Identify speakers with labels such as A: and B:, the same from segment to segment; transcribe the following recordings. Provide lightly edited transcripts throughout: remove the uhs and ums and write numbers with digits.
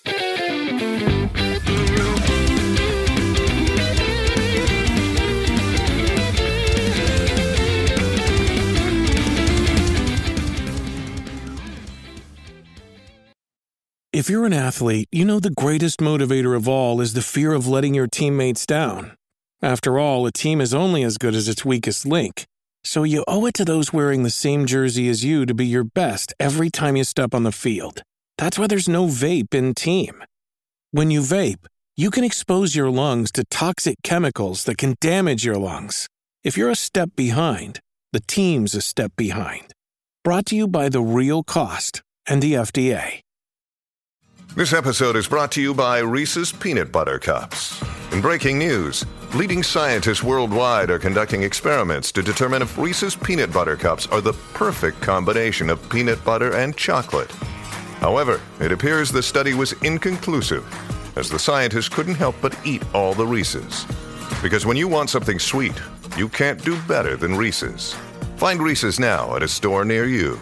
A: If you're an athlete, you know the greatest motivator of all is the fear of letting your teammates down. After all, a team is only as good as its weakest link. So you owe it to those wearing the same jersey as you to be your best every time you step on the field. That's why there's no vape in team. When you vape, you can expose your lungs to toxic chemicals that can damage your lungs. If you're a step behind, the team's a step behind. Brought to you by The Real Cost and the FDA.
B: This episode is brought to you by Reese's Peanut Butter Cups. In breaking news, leading scientists worldwide are conducting experiments to determine if Reese's Peanut Butter Cups are the perfect combination of peanut butter and chocolate. However, it appears the study was inconclusive, as the scientists couldn't help but eat all the Reese's. Because when you want something sweet, you can't do better than Reese's. Find Reese's now at a store near you.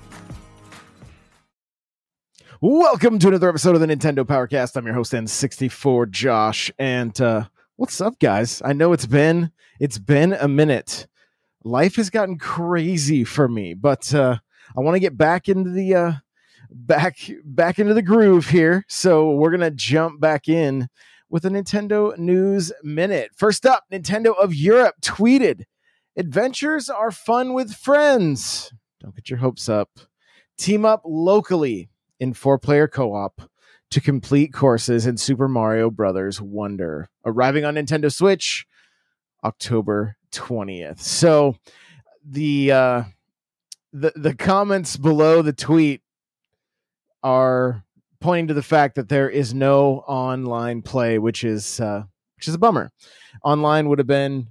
C: Welcome to another episode of the Nintendo Powercast. I'm your host, N64 Josh. And what's up, guys? I know it's been a minute. Life has gotten crazy for me, but I want to get back into the back into the groove here. So we're gonna jump back in with a Nintendo News Minute. First up, Nintendo of Europe tweeted, "Adventures are fun with friends. Don't get your hopes up. Team up locally in 4-player co-op to complete courses in Super Mario Bros. Wonder, arriving on Nintendo Switch October 20th. So the comments below the tweet are pointing to the fact that there is no online play, which is a bummer. Online would have been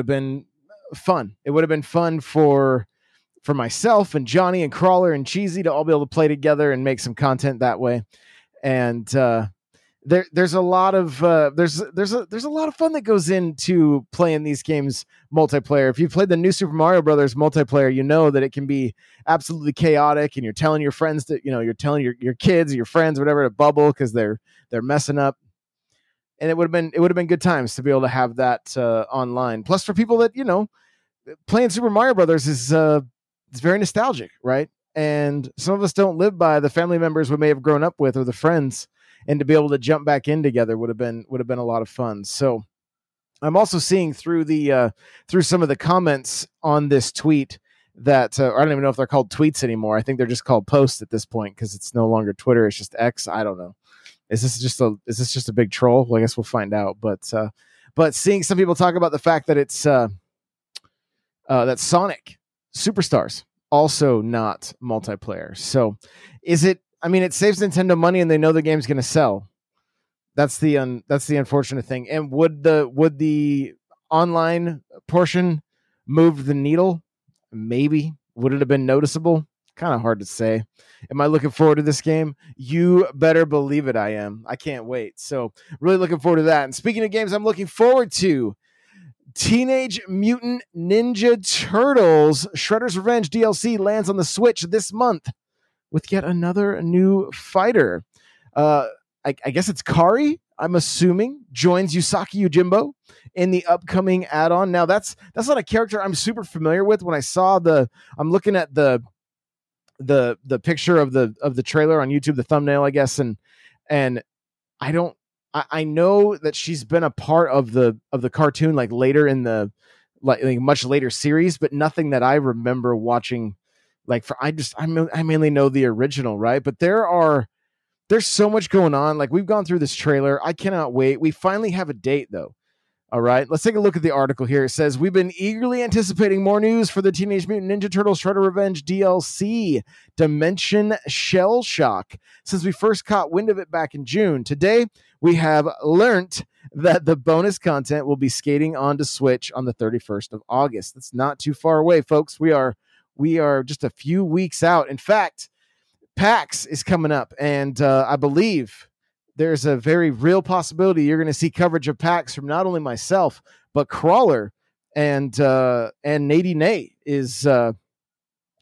C: fun. It would have been fun for myself and Johnny and Crawler and Cheesy to all be able to play together and make some content that way. And there's a lot of there's a lot of fun that goes into playing these games multiplayer. If you've played the new Super Mario Brothers multiplayer, you know that it can be absolutely chaotic, and you're telling your friends that, you're telling your kids, your friends, whatever, to bubble because they're messing up. And it would have been good times to be able to have that online. Plus, for people that playing Super Mario Brothers is it's very nostalgic, right? And some of us don't live by the family members we may have grown up with or the friends, and to be able to jump back in together would have been a lot of fun. So I'm also seeing through some of the comments on this tweet that I don't even know if they're called tweets anymore. I think they're just called posts at this point because it's no longer Twitter. It's just X. I don't know. Is this just a big troll? Well, I guess we'll find out. But seeing some people talk about the fact that it's that Sonic Superstars also not multiplayer. So is it? I mean, it saves Nintendo money, and they know the game's going to sell. That's the unfortunate thing. And would the online portion move the needle? Maybe. Would it have been noticeable? Kind of hard to say. Am I looking forward to this game? You better believe it, I am. I can't wait. So really looking forward to that. And speaking of games I'm looking forward to, Teenage Mutant Ninja Turtles Shredder's Revenge DLC lands on the Switch this month with yet another new fighter. I guess it's Kari, I'm assuming, joins Yusaki Yojimbo in the upcoming add-on. Now that's not a character I'm super familiar with. When I saw I'm looking at the picture of the trailer on YouTube, the thumbnail, I guess, and I know that she's been a part of the cartoon, like later in the like much later series, but nothing that I remember watching. I mainly know the original, right? But there's so much going on. Like, we've gone through this trailer. I cannot wait. We finally have a date though. All right, let's take a look at the article here. It says, we've been eagerly anticipating more news for the Teenage Mutant Ninja Turtles Shredder Revenge DLC, Dimension Shell Shock, since we first caught wind of it back in June. Today, we have learnt that the bonus content will be skating onto Switch on the 31st of August. That's not too far away, folks. We are just a few weeks out. In fact, PAX is coming up, and I believe there's a very real possibility you're going to see coverage of PAX from not only myself, but Crawler and Nady Nay is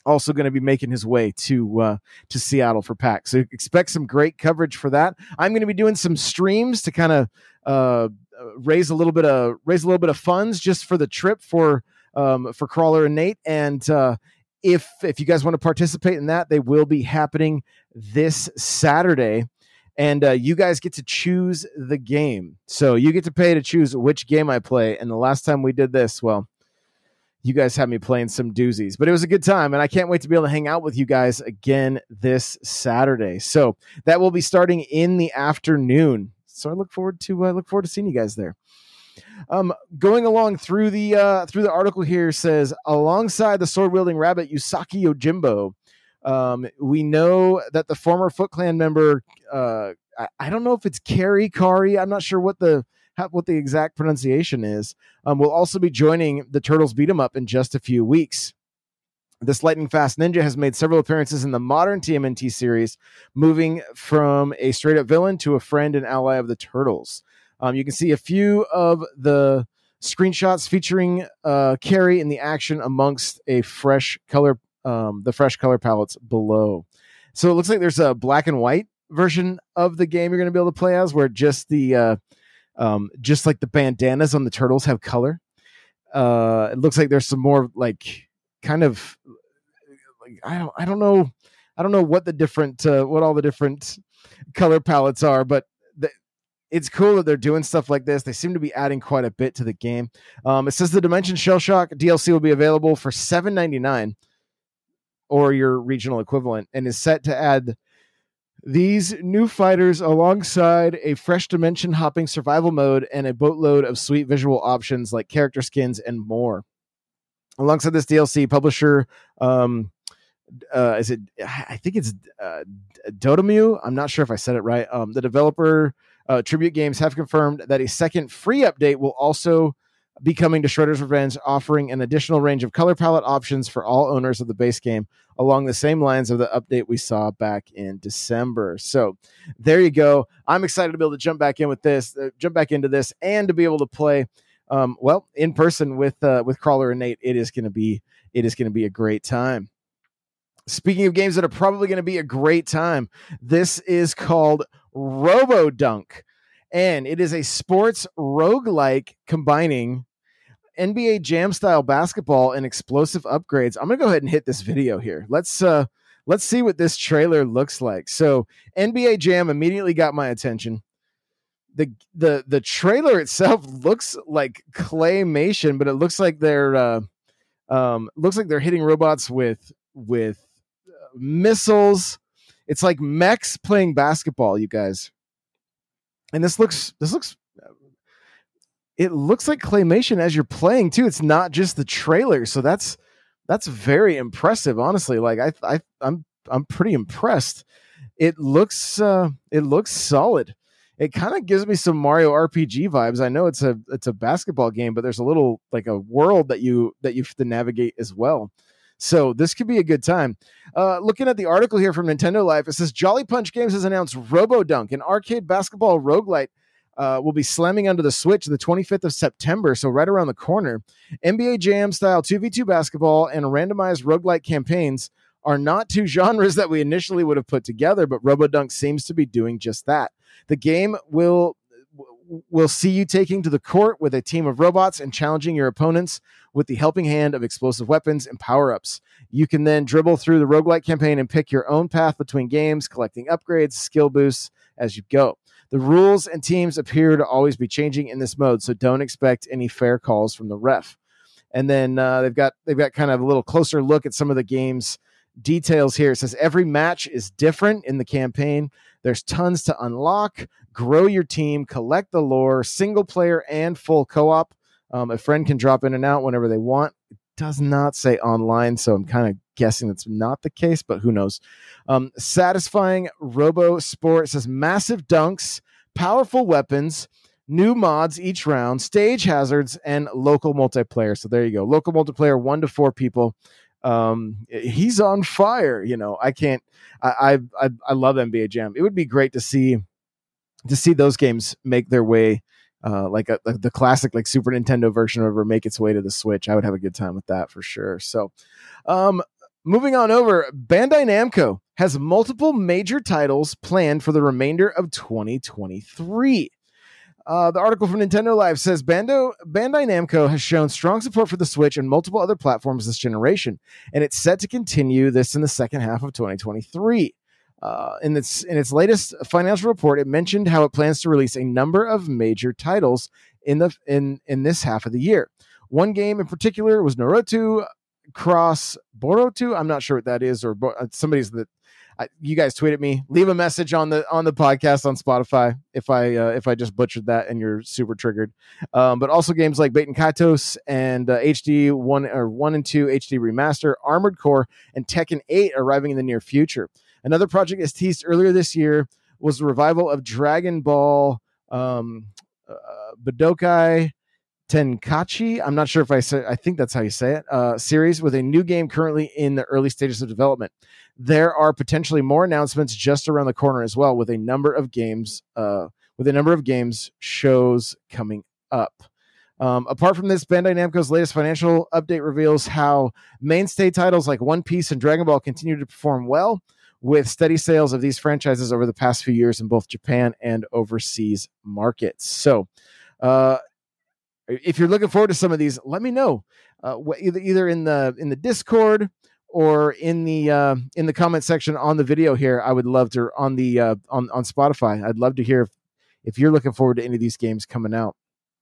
C: also going to be making his way to Seattle for PAX. So expect some great coverage for that. I'm going to be doing some streams to kind of raise a little bit of funds just for the trip for Crawler and Nate. And if you guys want to participate in that, they will be happening this Saturday. And you guys get to choose the game. So you get to pay to choose which game I play. And the last time we did this, well, you guys had me playing some doozies, but it was a good time. And I can't wait to be able to hang out with you guys again this Saturday. So that will be starting in the afternoon. So I look forward to seeing you guys there. Going along through the article here says, alongside the sword-wielding rabbit Usagi Yojimbo, we know that the former Foot Clan member, I don't know if it's Kari. I'm not sure what the exact pronunciation is. Will also be joining the Turtles Beat 'em Up in just a few weeks. This lightning fast ninja has made several appearances in the modern TMNT series, moving from a straight up villain to a friend and ally of the Turtles. You can see a few of the screenshots featuring Kari in the action amongst a fresh color, the fresh color palettes below. So it looks like there's a black and white version of the game you're going to be able to play as, where just the just like the bandanas on the Turtles have color. It looks like there's some more like kind of like I don't know what the different what all the different color palettes are, but it's cool that they're doing stuff like this. They seem to be adding quite a bit to the game. It says the Dimension Shell Shock DLC will be available for $7.99 or your regional equivalent, and is set to add these new fighters alongside a fresh dimension hopping survival mode and a boatload of sweet visual options like character skins and more. Alongside this DLC, publisher, I think it's Dotemu. I'm not sure if I said it right. The developer Tribute Games have confirmed that a second free update will also be coming to Shredder's Revenge, offering an additional range of color palette options for all owners of the base game, along the same lines of the update we saw back in December. So there you go. I'm excited to be able to jump back into this, and to be able to play, in person with Crawler and Nate. It is going to be a great time. Speaking of games that are probably going to be a great time, this is called RoboDunk, and it is a sports roguelike combining NBA Jam style basketball and explosive upgrades. I'm going to go ahead and hit this video here. Let's see what this trailer looks like. So NBA Jam immediately got my attention. The trailer itself looks like claymation, but it looks like they're hitting robots with missiles. It's like mechs playing basketball, you guys. And it looks like claymation as you're playing too. It's not just the trailer. So that's very impressive, honestly. Like I'm pretty impressed. It looks solid. It kind of gives me some Mario RPG vibes. I know it's a basketball game, but there's a little like a world that you have to navigate as well. So this could be a good time. Looking at the article here from Nintendo Life, it says Jolly Punch Games has announced RoboDunk, an arcade basketball roguelite, will be slamming onto the Switch the 25th of September, so right around the corner. NBA Jam style 2v2 basketball and randomized roguelite campaigns are not two genres that we initially would have put together, but RoboDunk seems to be doing just that. The game will see you taking to the court with a team of robots and challenging your opponents with the helping hand of explosive weapons and power-ups. You can then dribble through the roguelike campaign and pick your own path between games, collecting upgrades, skill boosts as you go. The rules and teams appear to always be changing in this mode, so don't expect any fair calls from the ref. And then they've got kind of a little closer look at some of the game's details here. It says every match is different in the campaign. There's tons to unlock, grow your team, collect the lore, single player and full co-op. A friend can drop in and out whenever they want. It does not say online, so I'm kind of guessing that's not the case, but who knows. Satisfying Robo Sport says massive dunks, powerful weapons, new mods each round, stage hazards, and local multiplayer. So there you go. Local multiplayer, 1 to 4 people. He's on fire. You know, I love NBA Jam. It would be great to see those games make their way, like the classic, like Super Nintendo version, or make its way to the Switch. I would have a good time with that for sure. So, moving on over, Bandai Namco has multiple major titles planned for the remainder of 2023. The article from Nintendo Live says Bandai Namco has shown strong support for the Switch and multiple other platforms this generation, and it's set to continue this in the second half of 2023. In its latest financial report, it mentioned how it plans to release a number of major titles in this half of the year. One game in particular was Naruto Cross Boruto. I'm not sure what that is, or somebody's that. You guys tweet at me, leave a message on the podcast on Spotify if I just butchered that and you're super triggered. But also games like Baten Kaitos and HD 1 and 2 HD Remaster, Armored Core, and Tekken 8 arriving in the near future. Another project as teased earlier this year was the revival of Dragon Ball Budokai Tenkaichi. I'm not sure if I think that's how you say it. Series with a new game currently in the early stages of development. There are potentially more announcements just around the corner as well, with a number of games shows coming up. Apart from this, Bandai Namco's latest financial update reveals how mainstay titles like One Piece and Dragon Ball continue to perform well, with steady sales of these franchises over the past few years in both Japan and overseas markets. So, if you're looking forward to some of these, let me know. Either in the Discord or in the comment section on the video here. I would love to on Spotify. I'd love to hear if you're looking forward to any of these games coming out.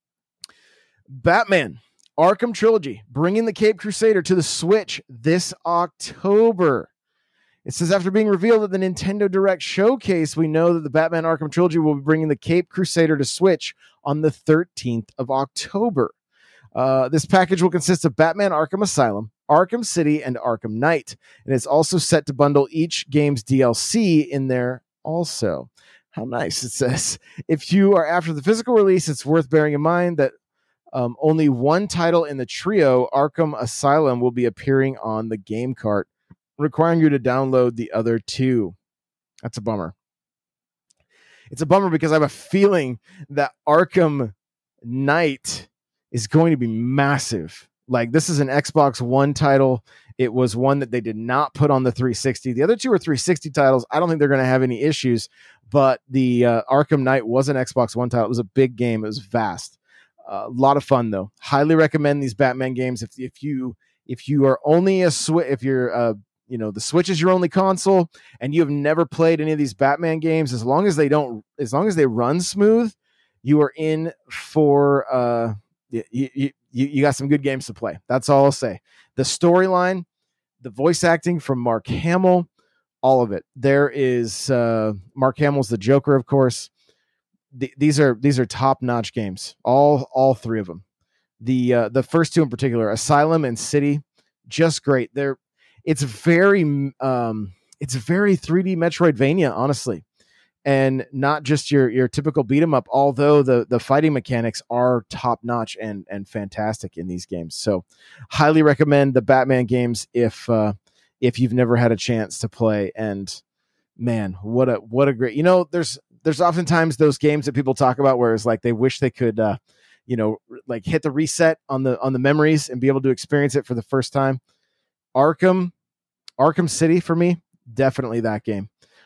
C: Batman Arkham Trilogy bringing the Caped Crusader to the Switch this October. It says, after being revealed at the Nintendo Direct Showcase, we know that the Batman Arkham Trilogy will be bringing the Caped Crusader to Switch on the 13th of October. This package will consist of Batman Arkham Asylum, Arkham City, and Arkham Knight. And it's also set to bundle each game's DLC in there also. How nice. It says, if you are after the physical release, it's worth bearing in mind that only one title in the trio, Arkham Asylum, will be appearing on the game cart, requiring you to download the other two. That's a bummer. It's a bummer because I have a feeling that Arkham Knight is going to be massive. Like, this is an Xbox One title. It was one that they did not put on the 360. The other two are 360 titles. I don't think they're going to have any issues, but the Arkham Knight was an Xbox One title. It was a big game. It was vast. A lot of fun, though. Highly recommend these Batman games. If you are only if you're the Switch is your only console and you have never played any of these Batman games, as long as they run smooth, you are in for you got some good games to play. That's all I'll say. The storyline, the voice acting from Mark Hamill, all of it. There is Mark Hamill's the Joker, of course. These are top-notch games. All three of them. The first two in particular, Asylum and City, just great. It's very 3D Metroidvania, honestly, and not just your typical beat 'em up. Although the fighting mechanics are top notch and fantastic in these games, so highly recommend the Batman games if you've never had a chance to play. And man, what a great, there's oftentimes those games that people talk about where it's like they wish they could like hit the reset on the memories and be able to experience it for the first time. Arkham City for me, definitely that game.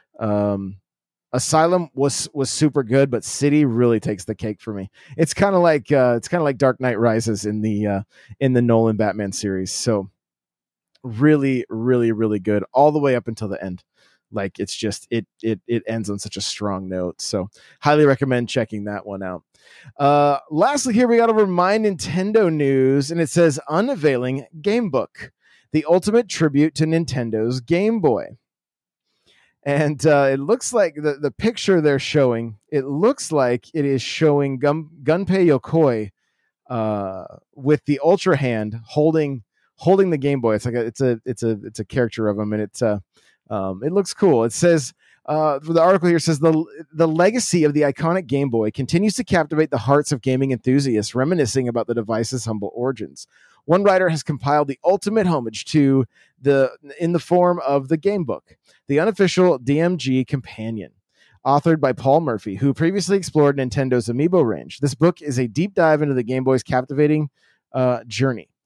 C: Asylum was super good, but City really takes the cake for me. It's kind of like Dark Knight Rises in the Nolan Batman series. So really, really, really good all the way up until the end. Like, it's just it ends on such a strong note. So highly recommend checking that one out. Lastly, here we got over My Nintendo news, and it says unveiling Gamebook, the ultimate tribute to Nintendo's Game Boy. And it looks like the picture they're showing, it looks like it is showing Gunpei Yokoi with the Ultra Hand holding the Game Boy. It's like it's a character of him, and it looks cool. It says the article here says the legacy of the iconic Game Boy continues to captivate the hearts of gaming enthusiasts, reminiscing about the device's humble origins. One writer has compiled the ultimate homage in the form of the Gamebook, the unofficial DMG companion, authored by Paul Murphy, who previously explored Nintendo's Amiibo range. This book is a deep dive into the Game Boy's captivating journey.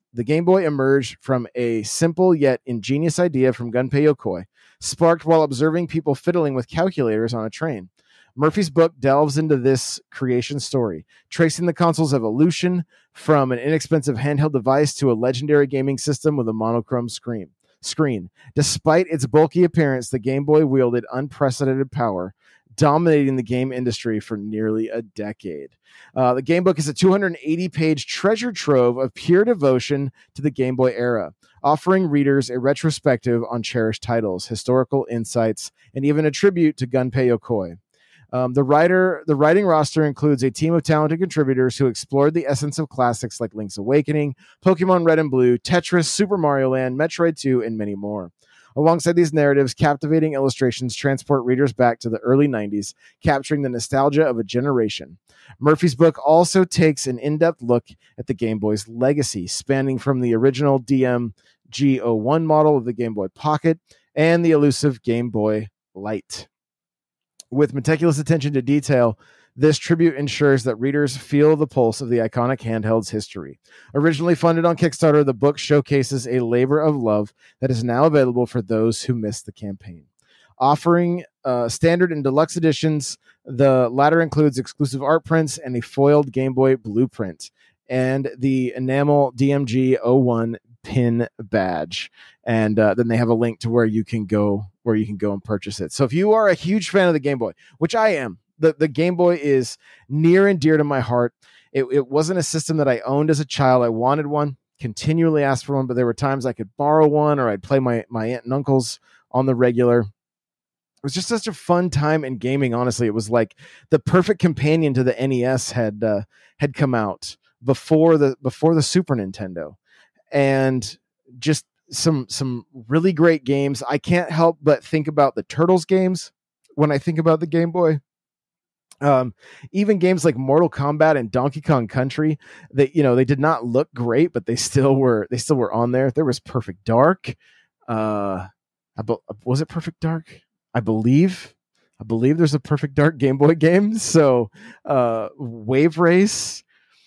C: The Game Boy emerged from a simple yet ingenious idea from Gunpei Yokoi, sparked while observing people fiddling with calculators on a train. Murphy's book delves into this creation story, tracing the console's evolution from an inexpensive handheld device to a legendary gaming system with a monochrome screen. Despite its bulky appearance, the Game Boy wielded unprecedented power, dominating the game industry for nearly a decade. The Game Book is a 280-page treasure trove of pure devotion to the Game Boy era, offering readers a retrospective on cherished titles, historical insights, and even a tribute to Gunpei Yokoi. The writing roster includes a team of talented contributors who explored the essence of classics like Link's Awakening, Pokemon Red and Blue, Tetris, Super Mario Land, Metroid 2, and many more. Alongside these narratives, captivating illustrations transport readers back to the early 90s, capturing the nostalgia of a generation. Murphy's book also takes an in-depth look at the Game Boy's legacy, spanning from the original DMG01 model of the Game Boy Pocket and the elusive Game Boy Light. With meticulous attention to detail, this tribute ensures that readers feel the pulse of the iconic handheld's history. Originally funded on Kickstarter, the book showcases a labor of love that is now available for those who missed the campaign. Offering standard and deluxe editions, the latter includes exclusive art prints and a foiled Game Boy blueprint, and the enamel DMG01 pin badge. And then they have a link to where you can go and purchase it. So if you are a huge fan of the Game Boy, which I am, the Game Boy is near and dear to my heart. It wasn't a system that I owned as a child. I wanted one, continually asked for one, but there were times I could borrow one or I'd play my aunt and uncles on the regular. It was just such a fun time in gaming. Honestly, it was like the perfect companion to the NES had come out before the Super Nintendo, and just some really great games. I can't help but think about the Turtles games when I think about the Game Boy. Even games like Mortal Kombat and Donkey Kong Country, they did not look great, but they still were on there. There was Perfect Dark. Was it Perfect Dark? I believe there's a Perfect Dark Game Boy game. So, Wave Race,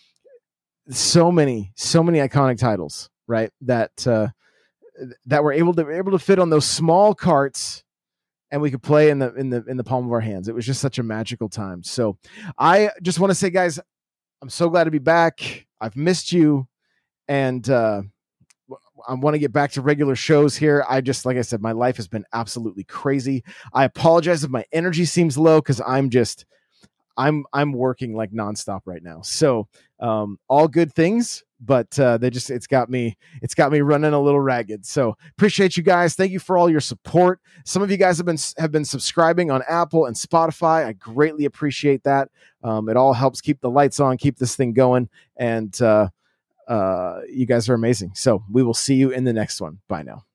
C: so many iconic titles, right? That were able to fit on those small carts, and we could play in the palm of our hands. It was just such a magical time. So I just want to say, guys, I'm so glad to be back. I've missed you, and I want to get back to regular shows here. Like I said, my life has been absolutely crazy. I apologize if my energy seems low, because I'm working like nonstop right now. So all good things, but it's got me running a little ragged. So appreciate you guys. Thank you for all your support. Some of you guys have been subscribing on Apple and Spotify. I greatly appreciate that. It all helps keep the lights on, keep this thing going. And you guys are amazing. So we will see you in the next one. Bye now.